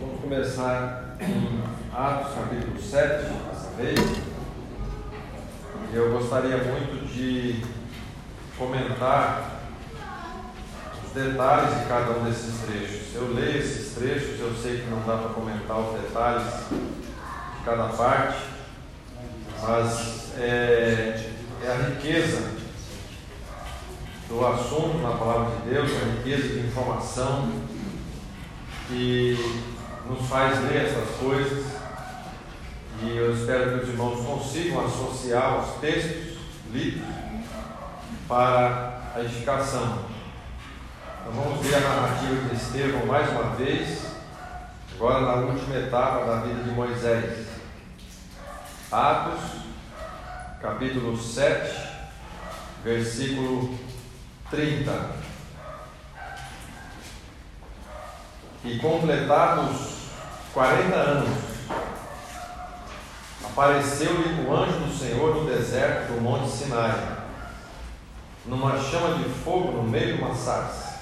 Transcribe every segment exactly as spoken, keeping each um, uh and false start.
vamos começar em Atos capítulo sete, dessa vez. Eu gostaria muito de comentar os detalhes de cada um desses trechos. Eu leio esses trechos, eu sei que não dá para comentar os detalhes de cada parte, mas é, é a riqueza do assunto na palavra de Deus, a riqueza de informação que nos faz ler essas coisas, e eu espero que os irmãos consigam associar os textos lidos para a edificação. Então vamos ver a narrativa de Estevão mais uma vez, agora na última etapa da vida de Moisés. Atos, capítulo sete, versículo trinta. E completados quarenta anos, apareceu-lhe o anjo do Senhor no deserto do monte Sinai, numa chama de fogo no meio de uma sarça.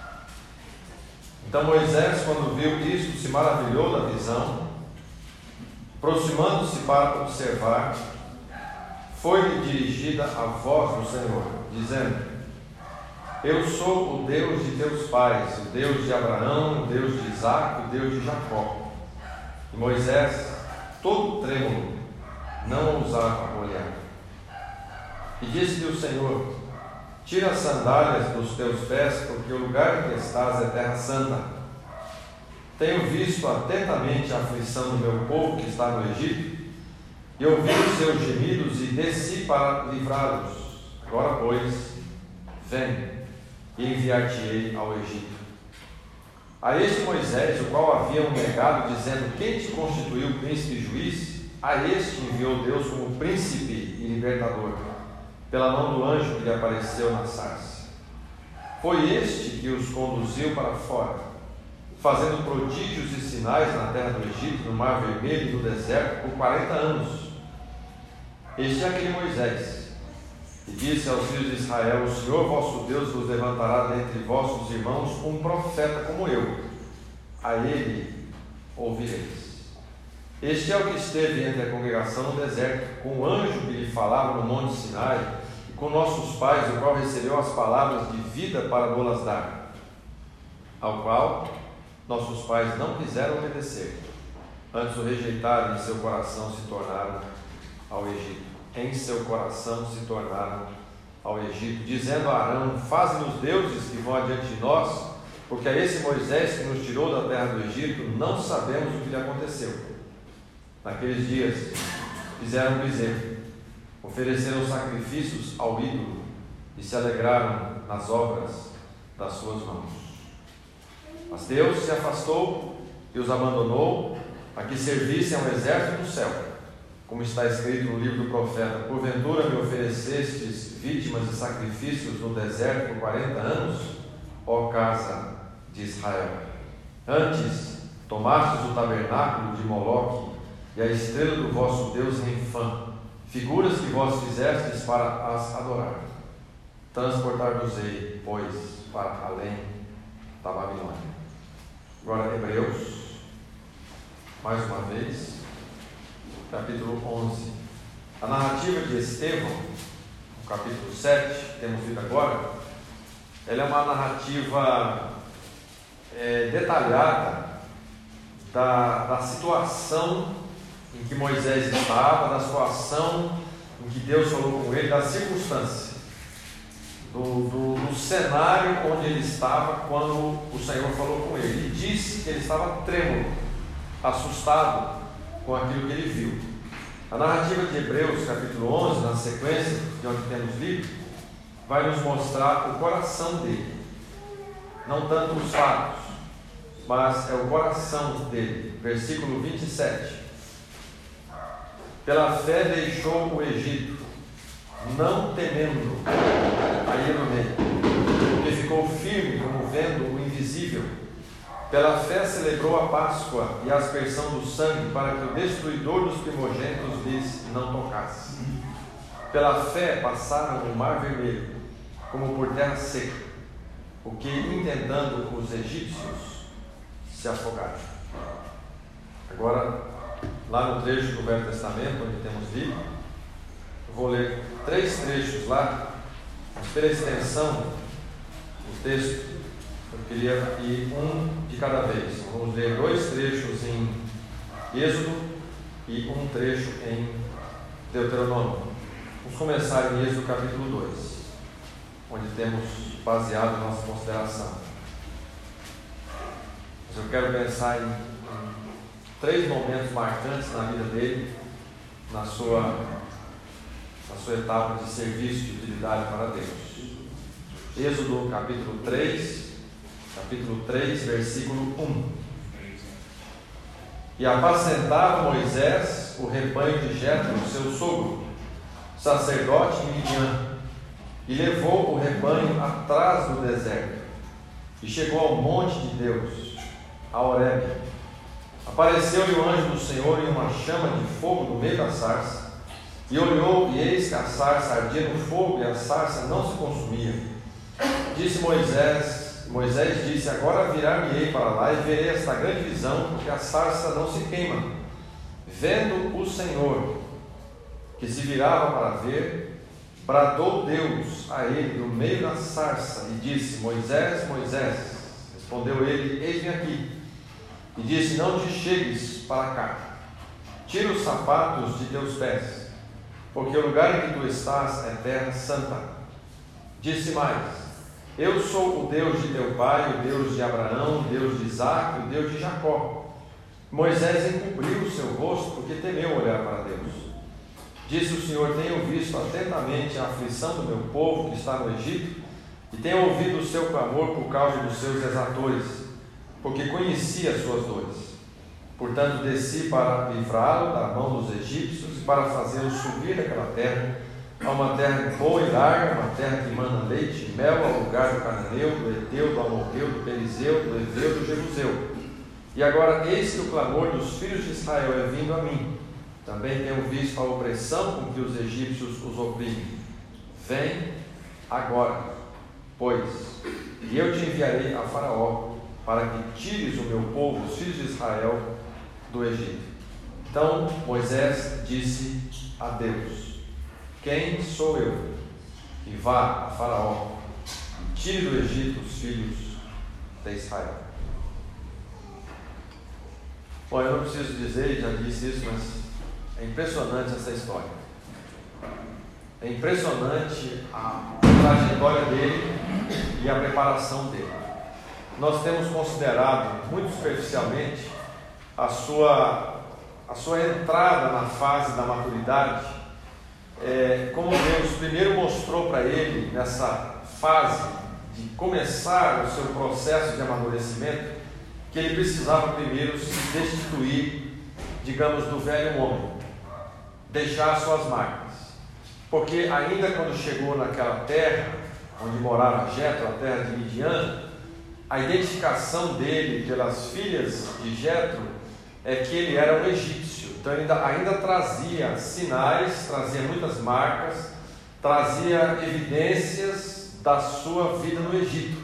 Então Moisés, quando viu isto, se maravilhou da visão. Aproximando-se para observar, foi-lhe dirigida a voz do Senhor, dizendo: Eu sou o Deus de teus pais, o Deus de Abraão, o Deus de Isaque, o Deus de Jacó. E Moisés, todo trêmulo, não ousava olhar. E disse-lhe o Senhor: Tira as sandálias dos teus pés, porque o lugar em que estás é terra santa. Tenho visto atentamente a aflição do meu povo que está no Egito, e ouvi os seus gemidos e desci para livrá-los. Agora, pois, vem, e enviar-te-ei ao Egito. A este Moisés, o qual haviam negado, dizendo: Quem te constituiu príncipe e juiz? A este enviou Deus como príncipe e libertador, pela mão do anjo que lhe apareceu na sarça. Foi este que os conduziu para fora, fazendo prodígios e sinais na terra do Egito, no mar vermelho e no deserto, por quarenta anos. Este é aquele Moisés. E disse aos filhos de Israel: O Senhor vosso Deus vos levantará dentre vossos irmãos um profeta como eu, a ele ouvireis. Este é o que esteve entre a congregação no deserto, com o anjo que lhe falava no monte Sinai, e com nossos pais, o qual recebeu as palavras de vida para nos dar, ao qual nossos pais não quiseram obedecer, antes o rejeitaram e em seu coração se tornaram ao Egito. Em seu coração se tornaram ao Egito, dizendo a Arão: Faze-nos deuses que vão adiante de nós, porque a esse Moisés que nos tirou da terra do Egito não sabemos o que lhe aconteceu. Naqueles dias fizeram bezerro, ofereceram sacrifícios ao ídolo e se alegraram nas obras das suas mãos. Mas Deus se afastou e os abandonou a que servissem ao exército do céu, como está escrito no livro do profeta: Porventura me oferecestes vítimas e sacrifícios no deserto por quarenta anos, ó casa de Israel. Antes tomastes o tabernáculo de Moloque e a estrela do vosso Deus Renfã, figuras que vós fizestes para as adorar. Transportar-vos-ei, pois, para além da Babilônia. Agora Hebreus, mais uma vez, capítulo onze. A narrativa de Estevão, no capítulo sete, que temos lido agora, ela é uma narrativa é, detalhada da, da situação em que Moisés estava, da situação em que Deus falou com ele, da circunstância, do, do, do cenário onde ele estava quando o Senhor falou com ele. Ele disse que ele estava trêmulo, assustado com aquilo que ele viu. A narrativa de Hebreus, capítulo onze, na sequência de onde temos lido, vai nos mostrar o coração dele, não tanto os fatos, mas é o coração dele. Versículo vinte e sete: Pela fé deixou o Egito, não temendo a ir no meio, porque ficou firme como vendo o invisível. Pela fé celebrou a Páscoa e a aspersão do sangue, para que o destruidor dos primogênitos lhes não tocasse. Pela fé passaram o mar vermelho, como por terra seca, o que, intentando os egípcios, se afogaram. Agora, lá no trecho do Velho Testamento, onde temos lido, eu vou ler três trechos lá, mas pela extensão do texto, eu queria ir um de cada vez. Vamos ler dois trechos em Êxodo e um trecho em Deuteronômio. Vamos começar em Êxodo capítulo dois, onde temos baseado a nossa consideração. Mas eu quero pensar em, em três momentos marcantes na vida dele, na sua, na sua etapa de serviço, de utilidade para Deus. Êxodo capítulo três, capítulo três, versículo um. E apacentava Moisés o rebanho de Jetro, seu sogro, sacerdote em Midian, e levou o rebanho atrás do deserto, e chegou ao monte de Deus, a Horebe. Apareceu-lhe o anjo do Senhor em uma chama de fogo no meio da sarça, e olhou, e eis que a sarça ardia no fogo, e a sarça não se consumia. Disse Moisés, Moisés disse: agora virar-me-ei para lá, e verei esta grande visão, porque a sarça não se queima. Vendo o Senhor, que se virava para ver, bradou Deus a ele do meio da sarça, e disse: Moisés, Moisés. Respondeu ele: eis-me aqui. E disse: não te chegues para cá, tira os sapatos de teus pés, porque o lugar em que tu estás é terra santa. Disse mais: eu sou o Deus de teu pai, o Deus de Abraão, o Deus de Isaque, o Deus de Jacó. Moisés encobriu o seu rosto, porque temeu olhar para Deus. Disse o Senhor: tenho visto atentamente a aflição do meu povo que está no Egito, e tenho ouvido o seu clamor por causa dos seus exatores, porque conheci as suas dores. Portanto, desci para livrá-lo da mão dos egípcios, e para fazê-lo subir daquela terra, a uma terra boa e larga, uma terra que mana leite e mel, ao lugar do cananeu, do Eteu, do Amorreu, do Perizeu, do Eveu, do Jebuseu. E agora, eis que o clamor dos filhos de Israel é vindo a mim. Também tenho visto a opressão com que os egípcios os oprimem. Vem agora, pois, e eu te enviarei a Faraó, para que tires o meu povo, os filhos de Israel, do Egito. Então Moisés disse a Deus: quem sou eu? E vá a Faraó, e tire do Egito os filhos de Israel. Bom, eu não preciso dizer, já disse isso, mas é impressionante essa história. É impressionante a trajetória dele e a preparação dele. Nós temos considerado muito superficialmente a sua, a sua entrada na fase da maturidade. É, como Deus primeiro mostrou para ele, nessa fase de começar o seu processo de amadurecimento, que ele precisava primeiro se destituir, digamos, do velho homem, deixar suas marcas. Porque ainda quando chegou naquela terra, onde morava Jetro, a terra de Midian, a identificação dele pelas filhas de Jetro é que ele era um egípcio. Então ainda, ainda trazia sinais, trazia muitas marcas, trazia evidências da sua vida no Egito.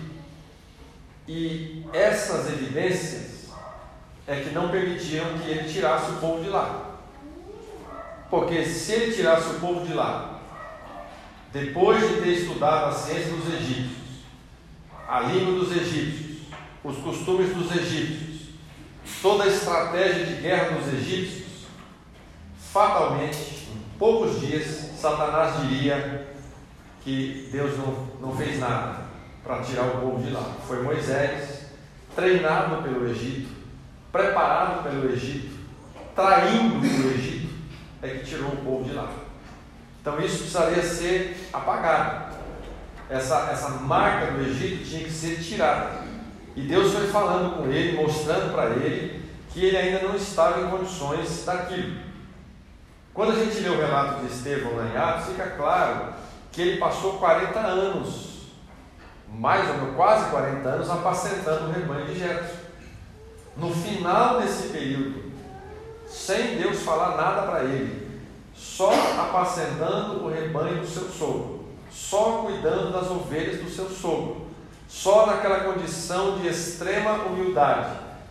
E essas evidências é que não permitiram que ele tirasse o povo de lá. Porque se ele tirasse o povo de lá, depois de ter estudado a ciência dos egípcios, a língua dos egípcios, os costumes dos egípcios, toda a estratégia de guerra dos egípcios, fatalmente, em poucos dias, Satanás diria que Deus não, não fez nada para tirar o povo de lá. Foi Moisés, treinado pelo Egito, preparado pelo Egito, traindo o Egito, é que tirou o povo de lá. Então isso precisaria ser apagado. Essa, essa marca do Egito tinha que ser tirada. E Deus foi falando com ele, mostrando para ele que ele ainda não estava em condições daquilo. Quando a gente lê o relato de Estevão lá em Atos, fica claro que ele passou quarenta anos, mais ou menos quase quarenta anos, apacentando o rebanho de Jetro. No final desse período, sem Deus falar nada para ele, só apacentando o rebanho do seu sogro, só cuidando das ovelhas do seu sogro, só naquela condição de extrema humildade,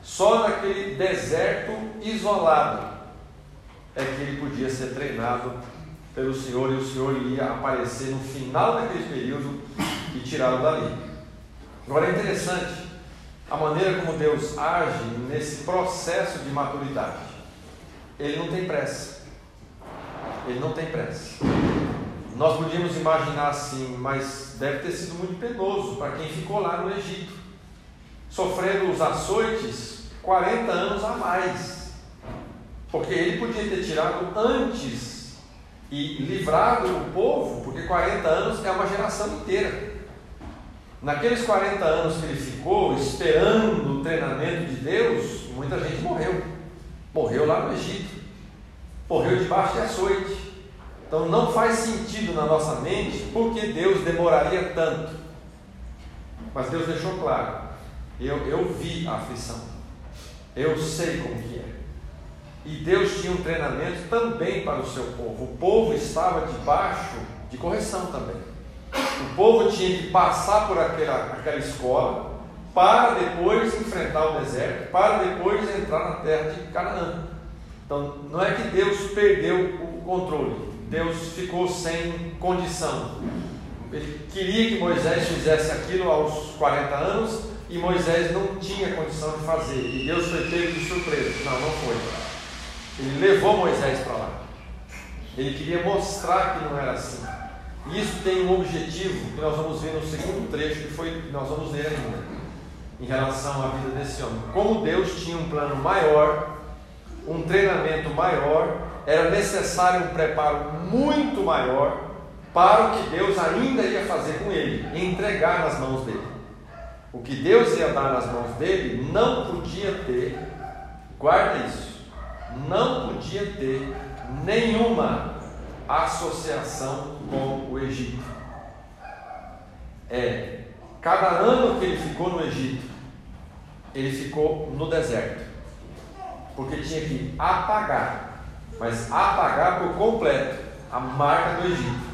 Só naquele deserto isolado é que ele podia ser treinado pelo Senhor, e o Senhor ia aparecer no final daquele período e tirá-lo dali. Agora é interessante a maneira como Deus age nesse processo de maturidade. Ele não tem pressa. Ele não tem pressa. Nós podíamos imaginar assim, mas deve ter sido muito penoso para quem ficou lá no Egito, sofrendo os açoites quarenta anos a mais, porque ele podia ter tirado antes e livrado o povo, porque quarenta anos é uma geração inteira. Naqueles quarenta anos que ele ficou esperando o treinamento de Deus, muita gente morreu. Morreu lá no Egito, morreu debaixo de açoite. Então não faz sentido na nossa mente porque Deus demoraria tanto. Mas Deus deixou claro: eu, eu vi a aflição, eu sei como que é. E Deus tinha um treinamento também para o seu povo. O povo estava debaixo de correção também. O povo tinha que passar por aquela, aquela escola para depois enfrentar o deserto, para depois entrar na terra de Canaã. Então não é que Deus perdeu o controle, Deus ficou sem condição. Ele queria que Moisés fizesse aquilo aos quarenta anos e Moisés não tinha condição de fazer, e Deus foi pego de surpresa. Não, não foi. Ele levou Moisés para lá. Ele queria mostrar que não era assim. E isso tem um objetivo que nós vamos ver no segundo trecho, que foi que nós vamos ler ainda, em relação à vida desse homem. Como Deus tinha um plano maior, um treinamento maior, era necessário um preparo muito maior para o que Deus ainda ia fazer com ele, entregar nas mãos dele. O que Deus ia dar nas mãos dele não podia ter, guarda isso, não podia ter nenhuma associação com o Egito. É, cada ano que ele ficou no Egito, ele ficou no deserto, porque tinha que apagar, mas apagar por completo a marca do Egito.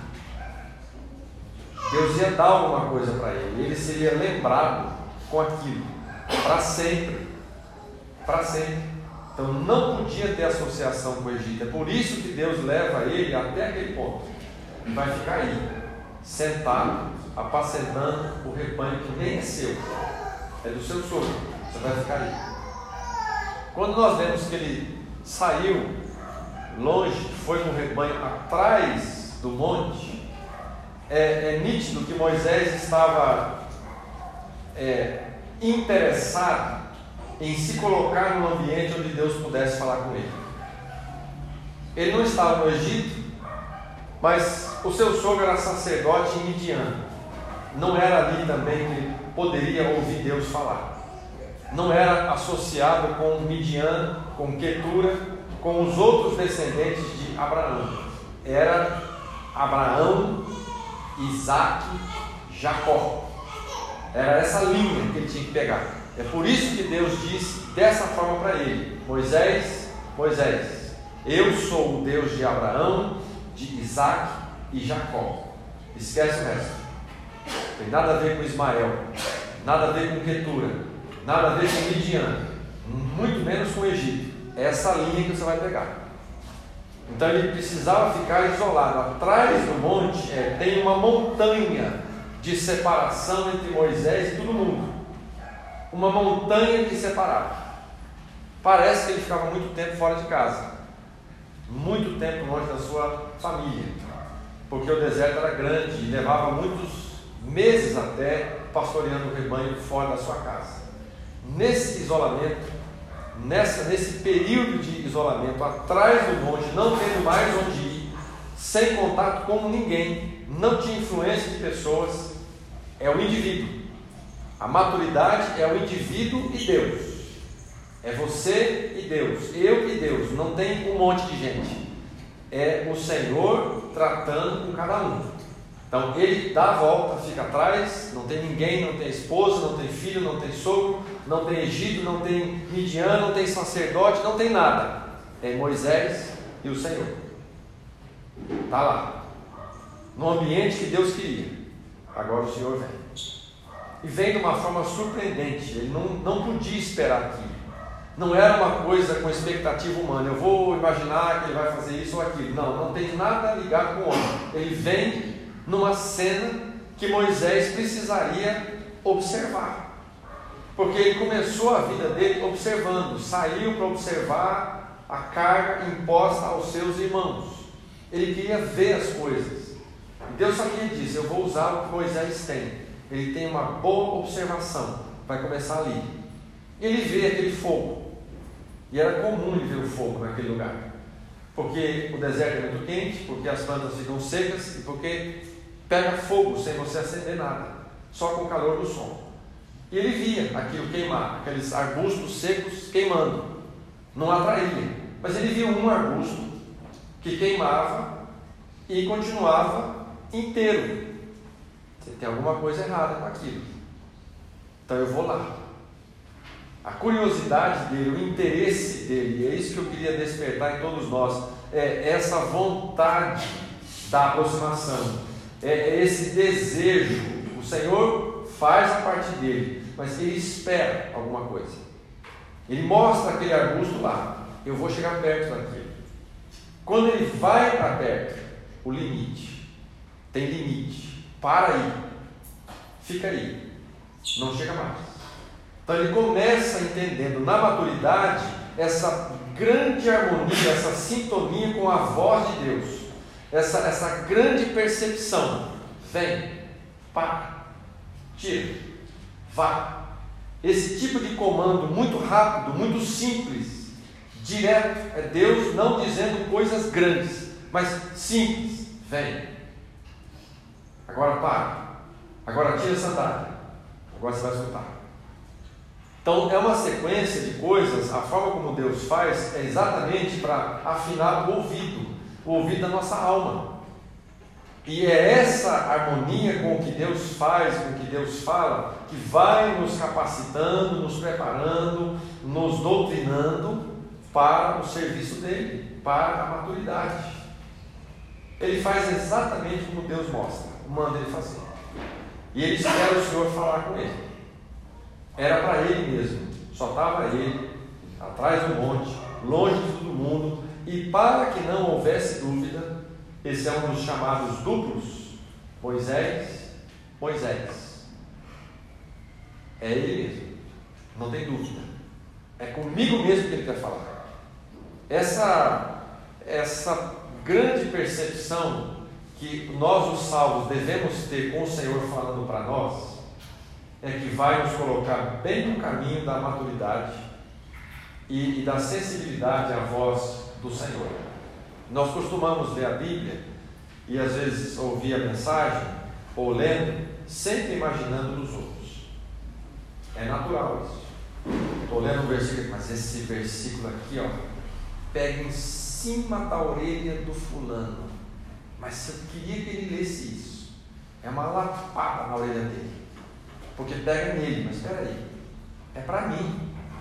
Deus ia dar alguma coisa para ele, e ele seria lembrado com aquilo para sempre, para sempre. Então não podia ter associação com o Egito. É por isso que Deus leva ele até aquele ponto. E vai ficar aí, sentado, apacentando o rebanho que nem é seu, é do seu sogro. Você vai ficar aí. Quando nós vemos que ele saiu longe, foi com o rebanho atrás do monte, é, é nítido que Moisés estava é, interessado em se colocar num ambiente onde Deus pudesse falar com ele. Ele não estava no Egito, mas o seu sogro era sacerdote em Midian. Não era ali também que ele poderia ouvir Deus falar. Não era associado com Midian, com Quetura, com os outros descendentes de Abraão. Era Abraão, Isaac, Jacó. Era essa linha que ele tinha que pegar. É por isso que Deus disse dessa forma para ele: Moisés, Moisés, eu sou o Deus de Abraão, de Isaac e Jacó. Esquece o resto. Tem nada a ver com Ismael, nada a ver com Quetura, nada a ver com Midian, muito menos com o Egito. É essa linha que você vai pegar. Então ele precisava ficar isolado. Atrás do monte é, tem uma montanha de separação entre Moisés e todo mundo. Uma montanha que separava. Parece que ele ficava muito tempo fora de casa, muito tempo longe da sua família, porque o deserto era grande e levava muitos meses até pastoreando o rebanho fora da sua casa. Nesse isolamento, nessa, nesse período de isolamento, atrás do monte, não tendo mais onde ir, sem contato com ninguém, não tinha influência de pessoas, é o indivíduo. A maturidade é o indivíduo e Deus. É você e Deus, eu e Deus. Não tem um monte de gente. É o Senhor tratando com cada um. Então ele dá a volta, fica atrás. Não tem ninguém, não tem esposa, não tem filho, não tem sogro, não tem Egito, não tem Midian, não tem sacerdote, não tem nada. É Moisés e o Senhor. Está lá, no ambiente que Deus queria. Agora o Senhor vem. E vem de uma forma surpreendente. Ele não, não podia esperar aquilo. Não era uma coisa com expectativa humana, eu vou imaginar que ele vai fazer isso ou aquilo. Não, não tem nada ligado com o homem. Ele vem numa cena que Moisés precisaria observar, porque ele começou a vida dele observando, saiu para observar a carga imposta aos seus irmãos. Ele queria ver as coisas. Deus sabia disso. Eu vou usar o que Moisés tem. Ele tem uma boa observação. Vai começar ali. Ele vê aquele fogo. E era comum ele ver o fogo naquele lugar, porque o deserto é muito quente, porque as plantas ficam secas e porque pega fogo sem você acender nada, só com o calor do sol. E ele via aquilo queimar, aqueles arbustos secos queimando. Não atraía, mas ele via um arbusto que queimava e continuava inteiro. Tem alguma coisa errada com aquilo. Então eu vou lá. A curiosidade dele, o interesse dele, e é isso que eu queria despertar em todos nós, é essa vontade da aproximação, é esse desejo. O Senhor faz a parte dele, mas ele espera alguma coisa. Ele mostra aquele arbusto lá, eu vou chegar perto daquele. Quando ele vai para perto, o limite, tem limite, para aí, fica aí, não chega mais. Então ele começa entendendo na maturidade essa grande harmonia, essa sintonia com a voz de Deus, essa, essa grande percepção. Vem, para, tira, vá. Esse tipo de comando muito rápido, muito simples, direto, é Deus não dizendo coisas grandes, mas simples. Vem, agora para, agora tira a sandália, agora você vai escutar. Então é uma sequência de coisas. A forma como Deus faz é exatamente para afinar o ouvido, o ouvido da nossa alma. E é essa harmonia com o que Deus faz, com o que Deus fala, que vai nos capacitando, nos preparando, nos doutrinando para o serviço dele, para a maturidade. Ele faz exatamente como Deus mostra, manda ele fazer. E ele espera o Senhor falar com ele. Era para ele mesmo, só estava ele, atrás do monte, longe de todo mundo, e para que não houvesse dúvida, esse é um dos chamados duplos, Moisés, Moisés. É ele mesmo, não tem dúvida, é comigo mesmo que ele quer falar. Essa, essa grande percepção que nós os salvos devemos ter com o Senhor falando para nós, é que vai nos colocar bem no caminho da maturidade e, e da sensibilidade à voz do Senhor. Nós costumamos ler a Bíblia e às vezes ouvir a mensagem ou lendo, sempre imaginando nos outros. É natural isso. Estou lendo um versículo, mas esse versículo aqui, ó, pega em cima da orelha do fulano. Mas eu queria que ele lesse isso. É uma lapada na orelha dele. Porque pega nele, mas espera aí, é para mim.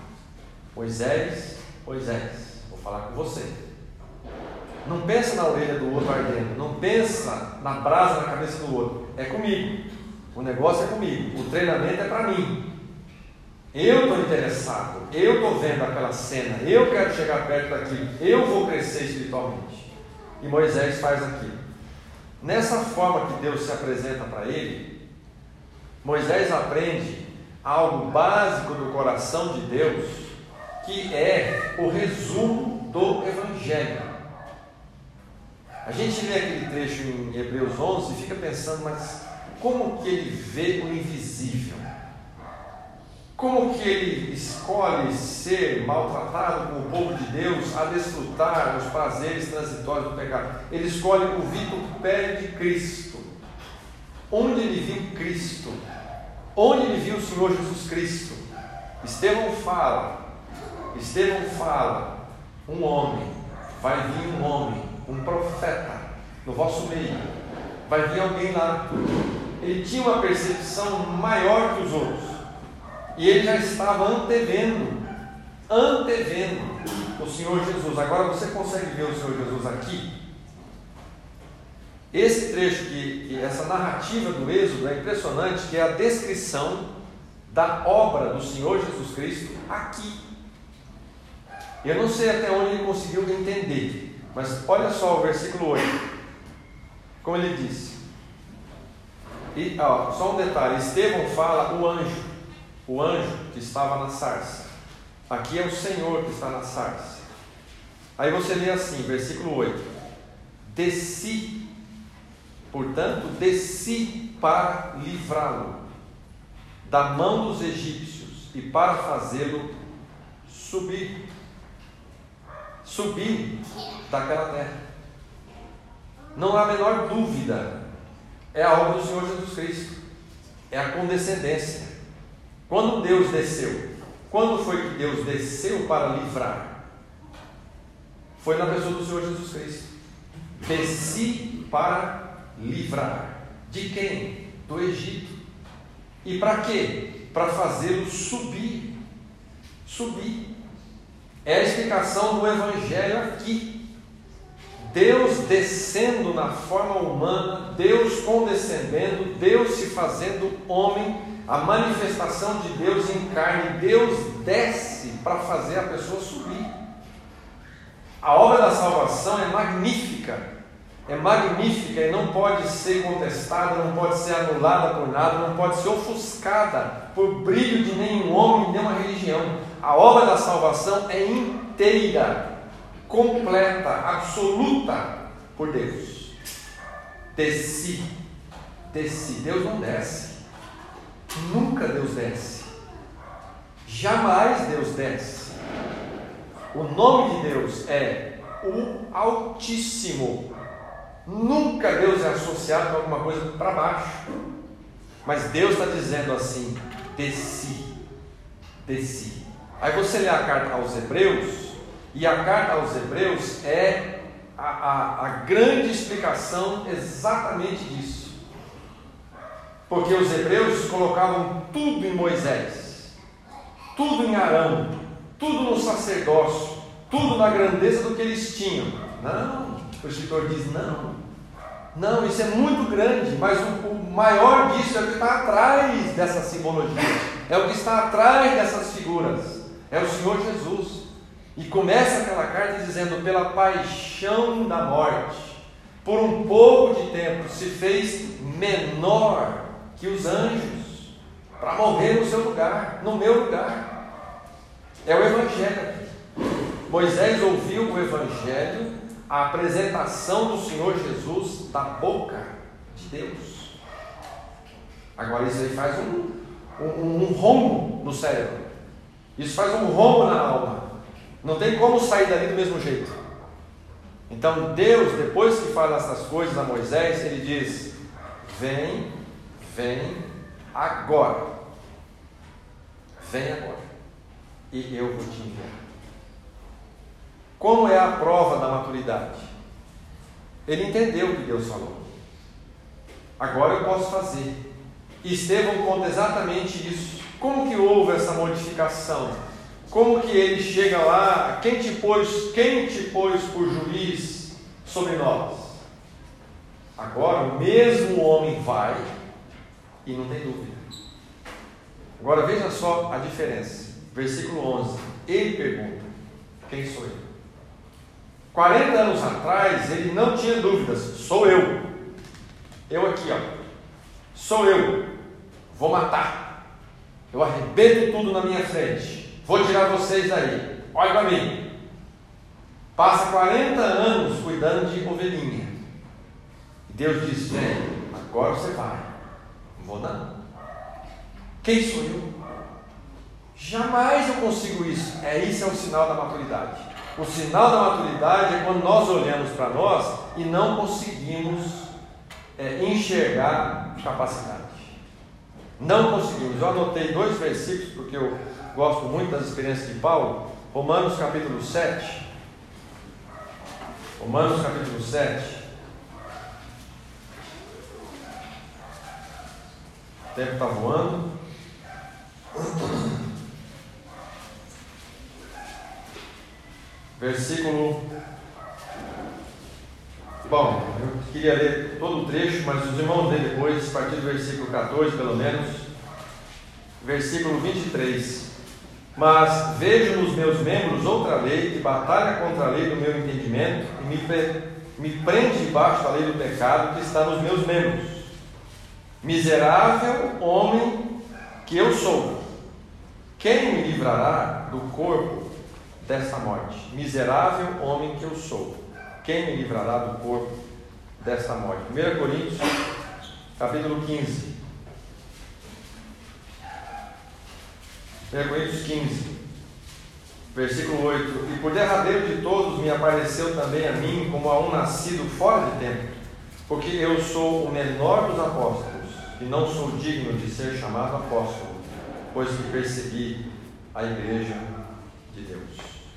Moisés, Moisés, vou falar com você. Não pensa na orelha do outro ardendo, não pensa na brasa na cabeça do outro. É comigo, o negócio é comigo, o treinamento é para mim. Eu estou interessado, eu estou vendo aquela cena, eu quero chegar perto daquilo, eu vou crescer espiritualmente. E Moisés faz aquilo. Nessa forma que Deus se apresenta para ele, Moisés aprende algo básico do coração de Deus, que é o resumo do Evangelho. A gente lê aquele trecho em Hebreus onze e fica pensando, mas como que ele vê o invisível? Como que ele escolhe ser maltratado com o povo de Deus a desfrutar os prazeres transitórios do pecado? Ele escolhe o vitupério de Cristo. Onde ele viu Cristo? Onde ele viu o Senhor Jesus Cristo? Estevão fala, Estevão fala, um homem, vai vir um homem, um profeta no vosso meio, vai vir alguém lá. Ele tinha uma percepção maior que os outros, e ele já estava antevendo, antevendo o Senhor Jesus. Agora você consegue ver o Senhor Jesus aqui? Esse trecho, que, que essa narrativa do Êxodo é impressionante, que é a descrição da obra do Senhor Jesus Cristo aqui. Eu não sei até onde ele conseguiu entender, mas olha só o versículo oito, como ele disse. E, ó, só um detalhe, Estevão fala o anjo, o anjo que estava na sarça. Aqui é o Senhor que está na sarça. Aí você lê assim, versículo oito: desci, portanto, desci para livrá-lo da mão dos egípcios e para fazê-lo subir, subir daquela terra. Não há a menor dúvida, é a obra do Senhor Jesus Cristo, é a condescendência. Quando Deus desceu, quando foi que Deus desceu para livrar? Foi na pessoa do Senhor Jesus Cristo. Desci para livrar. De quem? Do Egito. E para quê? Para fazê-lo subir. Subir. É a explicação do Evangelho aqui. Deus descendo na forma humana, Deus condescendendo, Deus se fazendo homem, a manifestação de Deus em carne. Deus desce para fazer a pessoa subir. A obra da salvação é magnífica. É magnífica e não pode ser contestada, não pode ser anulada por nada, não pode ser ofuscada por brilho de nenhum homem, nenhuma religião. A obra da salvação é inteira, completa, absoluta por Deus. Desci, desci. Deus não desce. Nunca Deus desce. Jamais Deus desce. O nome de Deus é o Altíssimo. Nunca Deus é associado com alguma coisa para baixo. Mas Deus está dizendo assim: desci, desci. Aí você lê a carta aos Hebreus, e a carta aos Hebreus é a, a, a grande explicação exatamente disso. Porque os hebreus colocavam tudo em Moisés, tudo em Arão, tudo no sacerdócio, tudo na grandeza do que eles tinham. Não, o escritor diz: não, não, isso é muito grande, mas o, o maior disso é o que está atrás dessa simbologia, é o que está atrás dessas figuras, é o Senhor Jesus. E começa aquela carta dizendo: pela paixão da morte, por um pouco de tempo, se fez menor que os anjos, para morrer no seu lugar, no meu lugar. É o Evangelho. Moisés ouviu o Evangelho, a apresentação do Senhor Jesus da boca de Deus. Agora isso aí faz um, um, um rombo no cérebro, isso faz um rombo na alma, não tem como sair dali do mesmo jeito. Então Deus, depois que fala essas coisas a Moisés, ele diz: vem, vem agora, vem agora, e eu vou te enviar. Como é a prova da maturidade? Ele entendeu o que Deus falou. Agora eu posso fazer. E Estevão conta exatamente isso. Como que houve essa modificação? Como que ele chega lá? Quem te pôs, quem te pôs por juiz sobre nós? Agora o mesmo homem vai e não tem dúvida. Agora veja só a diferença. Versículo onze. Ele pergunta: quem sou eu? quarenta anos atrás ele não tinha dúvidas. Sou eu. Eu aqui, ó. Sou eu. Vou matar. Eu arrebento tudo na minha frente. Vou tirar vocês daí. Olha para mim. Passa quarenta anos cuidando de ovelhinha. Deus diz: vem, agora você vai. Não vou não. Quem sou eu? Jamais eu consigo isso. É isso, é o sinal da maturidade. O sinal da maturidade é quando nós olhamos para nós e não conseguimos é, enxergar capacidade. Não conseguimos. Eu anotei dois versículos porque eu gosto muito das experiências de Paulo. Romanos capítulo sete. Romanos capítulo sete. O tempo está voando. Versículo. Bom, eu queria ler todo o trecho, mas os irmãos lêem depois, a partir do versículo catorze, pelo menos. Versículo vinte e três. Mas vejo nos meus membros outra lei que batalha contra a lei do meu entendimento e me, pre- me prende debaixo da lei do pecado que está nos meus membros. Miserável homem que eu sou, quem me livrará do corpo desta morte? Miserável homem que eu sou, quem me livrará do corpo desta morte? primeira Coríntios, capítulo quinze. primeira Coríntios quinze, versículo oito. E por derradeiro de todos me apareceu também a mim como a um nascido fora de tempo, porque eu sou o menor dos apóstolos, e não sou digno de ser chamado apóstolo, pois que persegui a igreja de Deus.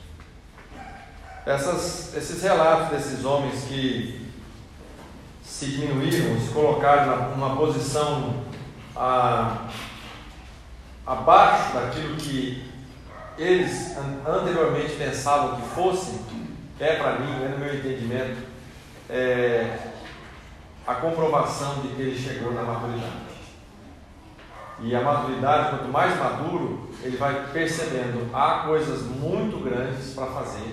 Essas, esses relatos desses homens que se diminuíram, se colocaram numa posição a, abaixo daquilo que eles anteriormente pensavam que fosse, é para mim, é no meu entendimento, é a comprovação de que ele chegou na maturidade. E a maturidade, quanto mais maduro, ele vai percebendo, há coisas muito grandes para fazer,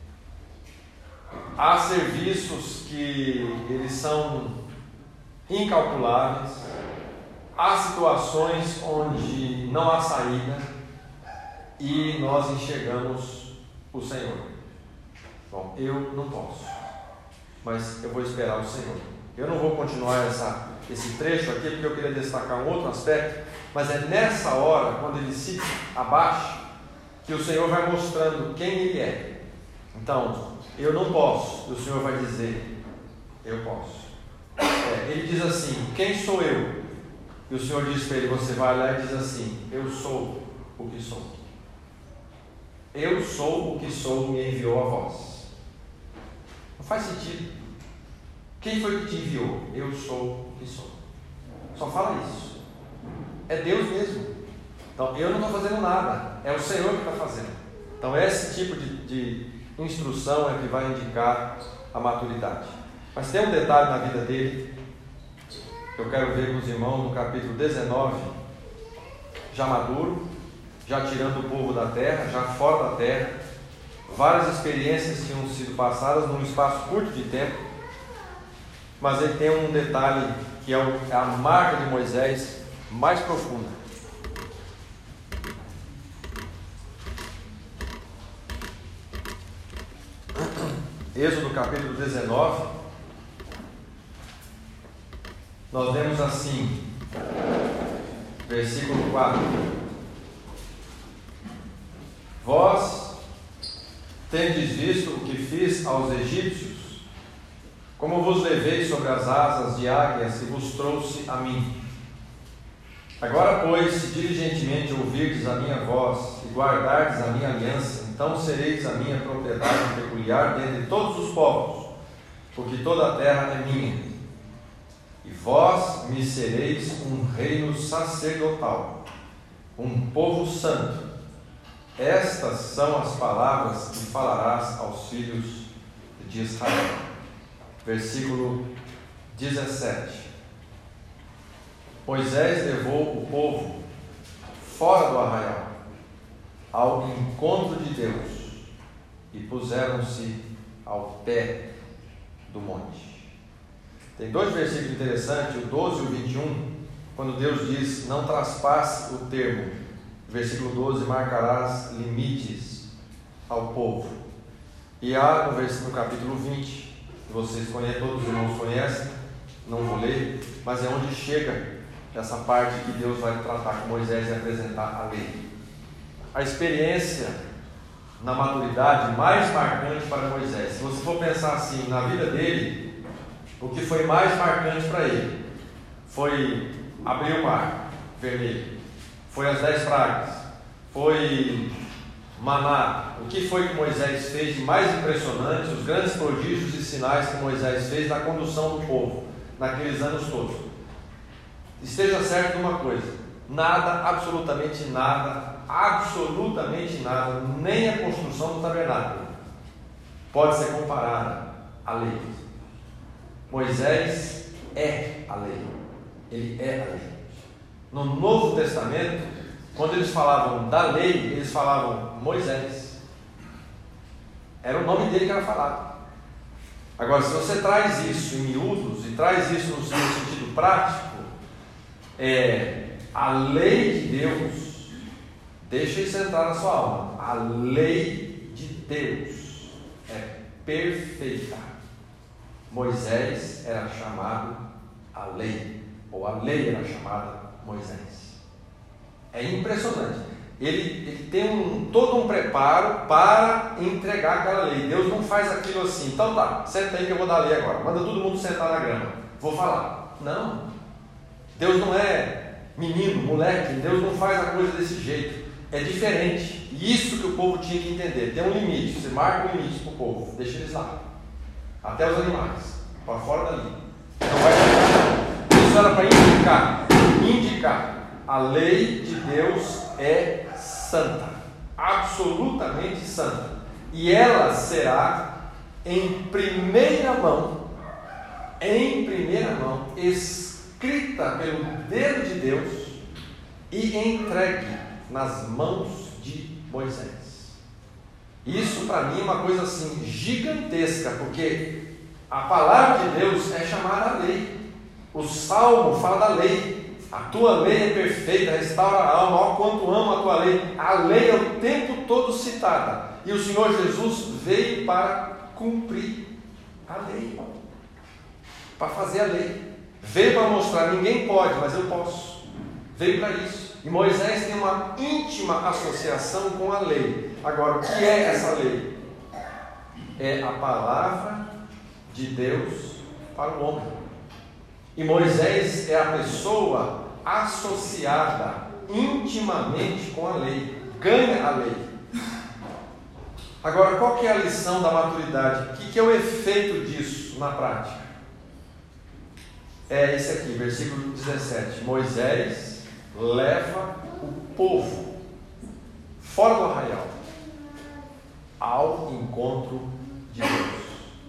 há serviços que eles são incalculáveis, há situações onde não há saída, e nós enxergamos o Senhor. Bom, eu não posso, mas eu vou esperar o Senhor. Eu não vou continuar essa, esse trecho aqui, porque eu queria destacar um outro aspecto, mas é nessa hora, quando ele se abaixa, que o Senhor vai mostrando quem ele é. Então, eu não posso, e o Senhor vai dizer, eu posso. É, ele diz assim, quem sou eu? E o Senhor diz para ele, você vai lá e diz assim, eu sou o que sou. Eu sou o que sou, me enviou a vós. Não faz sentido. Quem foi que te enviou? Eu sou o que sou. Só fala isso. É Deus mesmo. Então, eu não estou fazendo nada. É o Senhor que está fazendo. Então, esse tipo de, de instrução é que vai indicar a maturidade. Mas tem um detalhe na vida dele, que eu quero ver com os irmãos no capítulo dezenove, já maduro, já tirando o povo da terra, já fora da terra, várias experiências tinham sido passadas num espaço curto de tempo, mas ele tem um detalhe que é a marca de Moisés mais profunda. Êxodo capítulo dezenove, nós vemos assim, versículo quatro: Vós tendes visto o que fiz aos egípcios, como vos levei sobre as asas de águias e vos trouxe a mim. Agora, pois, se diligentemente ouvirdes a minha voz e guardardes a minha aliança, então sereis a minha propriedade peculiar dentre todos os povos, porque toda a terra é minha. E vós me sereis um reino sacerdotal, um povo santo. Estas são as palavras que falarás aos filhos de Israel. Versículo dezessete. Moisés levou o povo fora do arraial, ao encontro de Deus, e puseram-se ao pé do monte. Tem dois versículos interessantes, o doze e o vinte e um, quando Deus diz, não traspasse o termo. Versículo doze, marcarás limites ao povo. E há no versículo, no capítulo vinte, que vocês conhecem, todos os irmãos conhecem, não vou ler, mas é onde chega essa parte que Deus vai tratar com Moisés e apresentar a lei. A experiência na maturidade mais marcante para Moisés, se você for pensar assim, na vida dele, o que foi mais marcante para ele foi abrir o mar vermelho, foi as dez pragas, foi maná. O que foi que Moisés fez de mais impressionante, os grandes prodígios e sinais que Moisés fez na condução do povo naqueles anos todos. Esteja certo de uma coisa, nada, absolutamente nada, absolutamente nada, nem a construção do tabernáculo pode ser comparada à lei. Moisés é a lei, ele é a lei. No Novo Testamento, quando eles falavam da lei, eles falavam Moisés. Era o nome dele que era falado. Agora, se você traz isso em miúdos e traz isso no sentido prático, é a lei de Deus, deixa isso entrar na sua alma. A lei de Deus é perfeita. Moisés era chamado a lei, ou a lei era chamada Moisés. É impressionante. Ele, ele tem um, todo um preparo para entregar aquela lei. Deus não faz aquilo assim, então tá, senta aí que eu vou dar a lei agora, manda todo mundo sentar na grama, vou falar. Não, Deus não é menino, moleque, Deus não faz a coisa desse jeito, é diferente. Isso que o povo tinha que entender. Tem um limite, você marca um limite para o povo, deixa eles lá, até os animais, para fora dali, não vai ficar. Isso era para indicar, indicar a lei de Deus é santa, absolutamente santa, e ela será em primeira mão, em primeira mão, escrita pelo dedo de Deus e entregue nas mãos de Moisés. Isso para mim é uma coisa assim gigantesca, porque a palavra de Deus é chamada lei. O Salmo fala da lei. A tua lei é perfeita, restaura a alma, ó quanto amo a tua lei. A lei é o tempo todo citada. E o Senhor Jesus veio para cumprir a lei, para fazer a lei. Veio para mostrar, ninguém pode, mas eu posso. Veio para isso. E Moisés tem uma íntima associação com a lei. Agora, o que é essa lei? É a palavra de Deus para o homem. E Moisés é a pessoa associada intimamente com a lei, ganha a lei. Agora, qual que é a lição da maturidade? O que, que é o efeito disso na prática? É esse aqui, versículo dezessete. Moisés leva o povo fora do arraial ao encontro de Deus.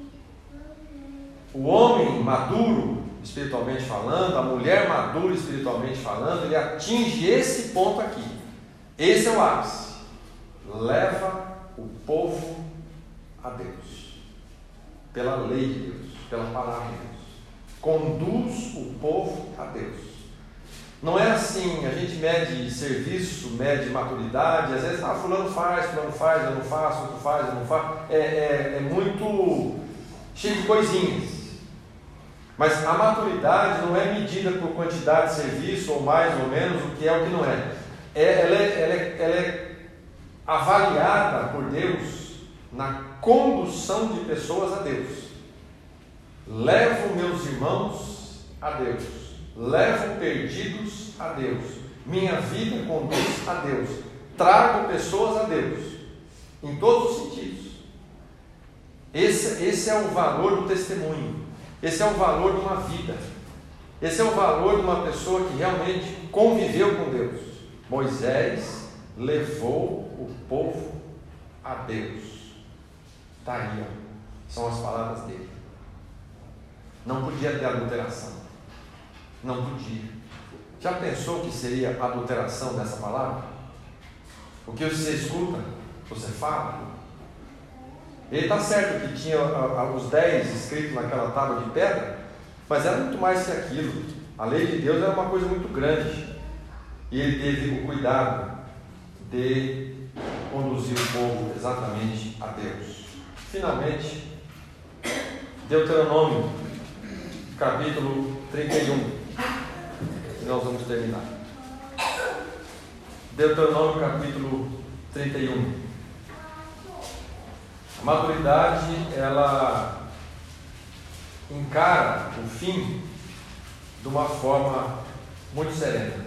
O homem maduro, espiritualmente falando, a mulher madura espiritualmente falando, ele atinge esse ponto aqui. Esse é o ápice. Leva o povo a Deus, pela lei de Deus, pela palavra de Deus. Conduz o povo a Deus. Não é assim, a gente mede serviço, mede maturidade, às vezes, ah, fulano faz, fulano faz, eu não faço, outro faz, eu não faço. É, é, é muito cheio de coisinhas. Mas a maturidade não é medida por quantidade de serviço, ou mais ou menos, o que é o que não é. é, ela, é ela, é ela é avaliada por Deus na condução de pessoas a Deus. Levo meus irmãos a Deus. Levo perdidos a Deus. Minha vida conduz a Deus. Trago pessoas a Deus. Em todos os sentidos. Esse, esse é o valor do testemunho. Esse é o valor de uma vida. Esse é o valor de uma pessoa que realmente conviveu com Deus. Moisés levou o povo a Deus. Está aí, ó. São as palavras dele. Não podia ter adulteração. Não podia. Já pensou que seria adulteração dessa palavra? O que você escuta, você fala. Ele está certo que tinha os dez escritos naquela tábua de pedra, mas era muito mais que aquilo. A lei de Deus era uma coisa muito grande. E ele teve o cuidado de conduzir o povo exatamente a Deus. Finalmente, Deuteronômio, capítulo trinta e um. E nós vamos terminar. Deuteronômio, capítulo trinta e um. A maturidade, ela encara o fim de uma forma muito serena.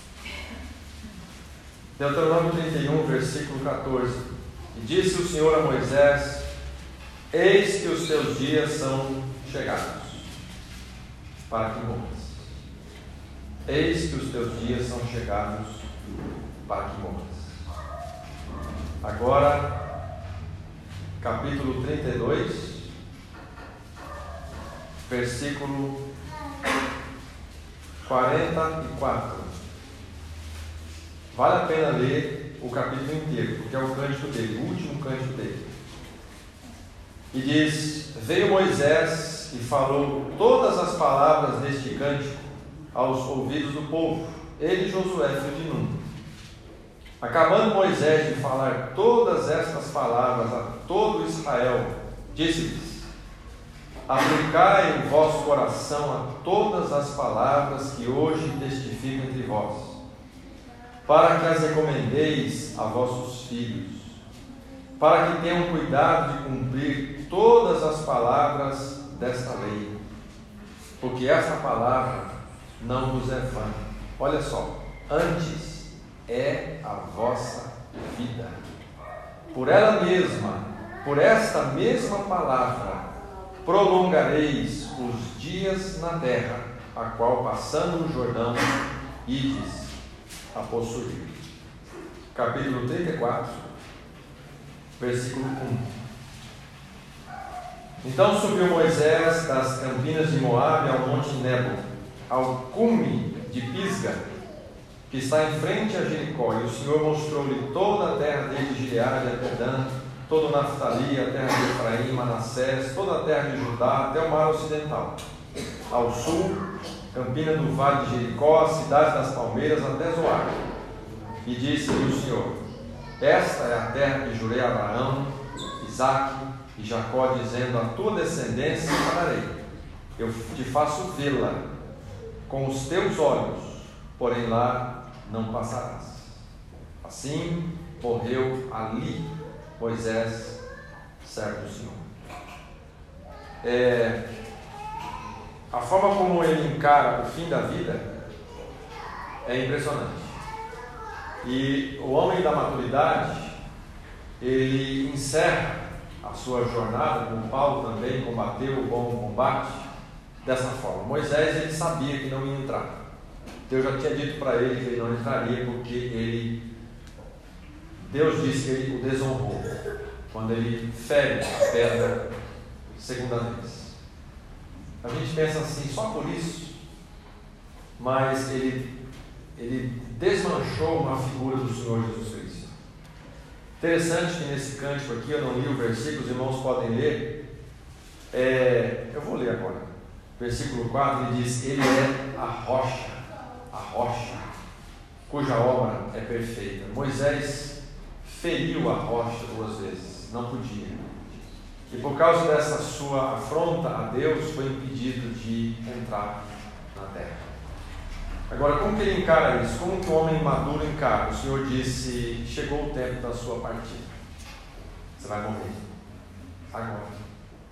Deuteronômio trinta e um, versículo quatorze. E disse o Senhor a Moisés: eis que os teus dias são chegados para que morras. Eis que os teus dias são chegados para que morras. Agora, capítulo trinta e dois, versículo quarenta e quatro. Vale a pena ler o capítulo inteiro, porque é o cântico dele, o último cântico dele. E diz: veio Moisés e falou todas as palavras deste cântico aos ouvidos do povo, ele e Josué, filho de Nun. Acabando Moisés de falar todas estas palavras a todo Israel, disse-lhes: aplicai em vosso coração a todas as palavras que hoje testifico entre vós, para que as recomendeis a vossos filhos, para que tenham cuidado de cumprir todas as palavras desta lei, porque esta palavra não vos é vã. Olha só, antes é a vossa vida. Por ela mesma, por esta mesma palavra, prolongareis os dias na terra, a qual passando o Jordão, ides a possuir. Capítulo trinta e quatro, versículo um. Então subiu Moisés das campinas de Moabe ao monte Nebo, ao cume de Pisga, que está em frente a Jericó, e o Senhor mostrou-lhe toda a terra desde Gileade até Dan, todo o Naftali, a terra de Efraim, Manassés, toda a terra de Judá, até o mar ocidental. Ao sul, campina do vale de Jericó, a cidade das palmeiras, até Zoar. E disse-lhe o Senhor: esta é a terra que jurei a Abraão, Isaque e Jacó, dizendo: a tua descendência darei. Eu te faço vê-la com os teus olhos, porém lá não passarás. Assim morreu ali Moisés, servo do Senhor. É, a forma como ele encara o fim da vida é impressionante. E o homem da maturidade, ele encerra a sua jornada, como Paulo também combateu o bom combate, dessa forma. Moisés, ele sabia que não ia entrar. Deus já tinha dito para ele que ele não entraria, porque ele, Deus disse que ele o desonrou quando ele fere a pedra segunda vez. A gente pensa assim, só por isso, mas ele, ele desmanchou uma figura do Senhor Jesus Cristo. Interessante que nesse cântico aqui, eu não li o versículo, os irmãos podem ler, é, eu vou ler agora. Versículo quatro, ele diz: ele é a rocha, a rocha, cuja obra é perfeita. Moisés feriu a rocha duas vezes, não podia. E por causa dessa sua afronta a Deus, foi impedido de entrar na terra. Agora, como que ele encara isso? Como que o homem maduro encara? O Senhor disse: chegou o tempo da sua partida. Você vai morrer. Agora.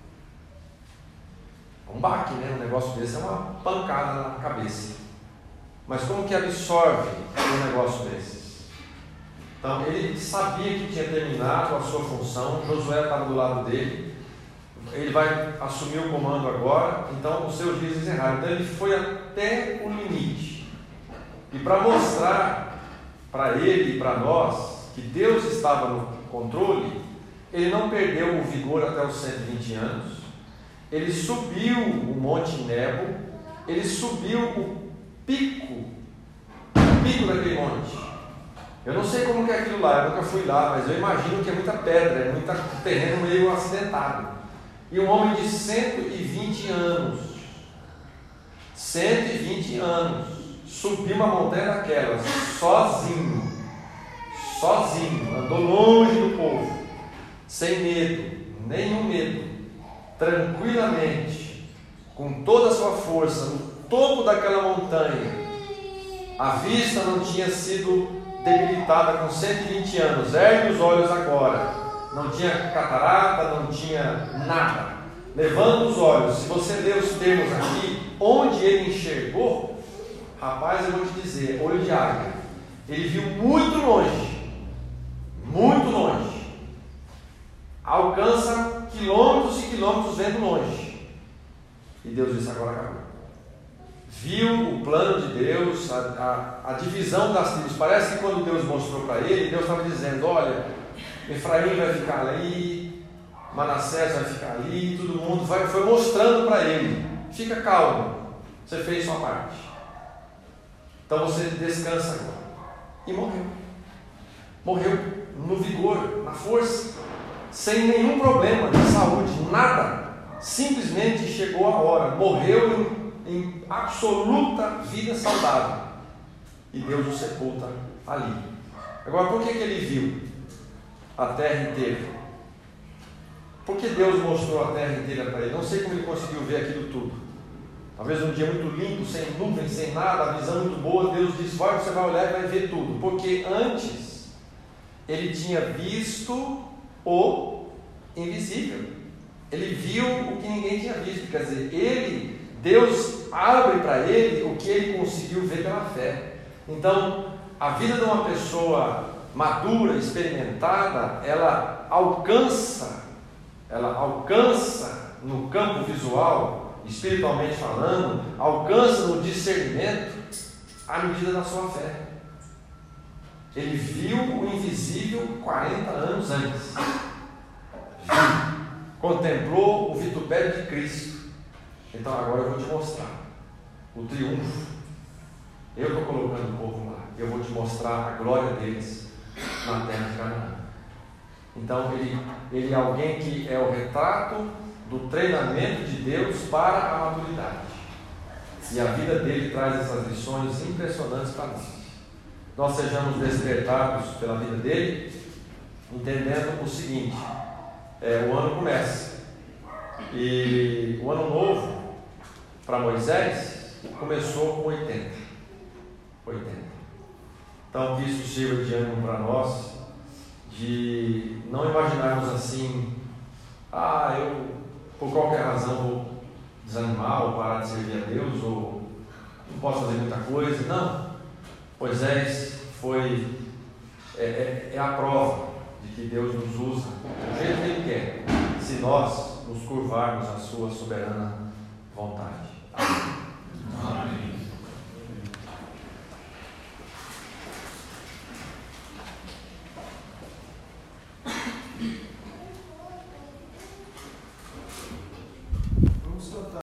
Um baque, né? Um negócio desse é uma pancada na cabeça. Mas como que absorve um negócio desses? Então, ele sabia que tinha terminado a sua função, Josué estava do lado dele, ele vai assumir o comando agora, então os seus dias encerraram. Então ele foi até o limite. E para mostrar para ele e para nós que Deus estava no controle, ele não perdeu o vigor até os cento e vinte anos. Ele subiu o Monte Nebo, ele subiu o pico, o pico daquele monte. Eu não sei como que é aquilo lá, eu nunca fui lá, mas eu imagino que é muita pedra, é muito terreno meio acidentado. E um homem de cento e vinte anos, cento e vinte anos, subiu uma montanha daquelas, sozinho, sozinho, andou longe do povo, sem medo, nenhum medo, tranquilamente, com toda a sua força, no topo daquela montanha. A vista não tinha sido debilitada com cento e vinte anos, ergue os olhos agora, não tinha catarata, não tinha nada. Levanta os olhos, se você ler os termos aqui, onde ele enxergou, rapaz, eu vou te dizer, olho de águia, ele viu muito longe, muito longe, alcança quilômetros e quilômetros vendo longe. E Deus disse: agora acabou. Viu o plano de Deus, a, a, a divisão das tribos. Parece que quando Deus mostrou para ele, Deus estava dizendo: olha, Efraim vai ficar ali, Manassés vai ficar ali, todo mundo vai, foi mostrando para ele: fica calmo, você fez sua parte, então você descansa agora. e morreu. Morreu no vigor, na força, sem nenhum problema de saúde, nada. Simplesmente chegou a hora, morreu em, em absoluta vida saudável. E Deus o sepulta ali. Agora, por que, que ele viu a terra inteira? Por que Deus mostrou a terra inteira para ele? Não sei como ele conseguiu ver aquilo tudo. Talvez um dia muito limpo, sem nuvem, sem nada, a visão muito boa. Deus disse: vai, você vai olhar e vai ver tudo. Porque antes ele tinha visto o invisível. Ele viu o que ninguém tinha visto. Quer dizer, ele, Deus abre para ele o que ele conseguiu ver pela fé. Então, a vida de uma pessoa madura, experimentada, ela alcança, ela alcança no campo visual, espiritualmente falando, alcança no discernimento à medida da sua fé. Ele viu o invisível quarenta anos antes. Viu. Contemplou o vitupério de Cristo. Então agora eu vou te mostrar o triunfo. Eu estou colocando o povo lá. Eu vou te mostrar a glória deles na terra de Canaã. Então ele, ele é alguém que é o retrato do treinamento de Deus para a maturidade. E a vida dele traz essas lições impressionantes para nós. Nós sejamos despertados pela vida dele, entendendo o seguinte: é, o ano começa. E o ano novo, para Moisés, começou com oitenta. oitenta. Então, que isso sirva de ânimo para nós, de não imaginarmos assim: ah, eu, por qualquer razão, vou desanimar ou parar de servir a Deus, ou não posso fazer muita coisa. Não. Moisés foi, é, é, é a prova de que Deus nos usa do jeito que Ele quer, se nós nos curvarmos à sua soberana vontade. Amém. Amém.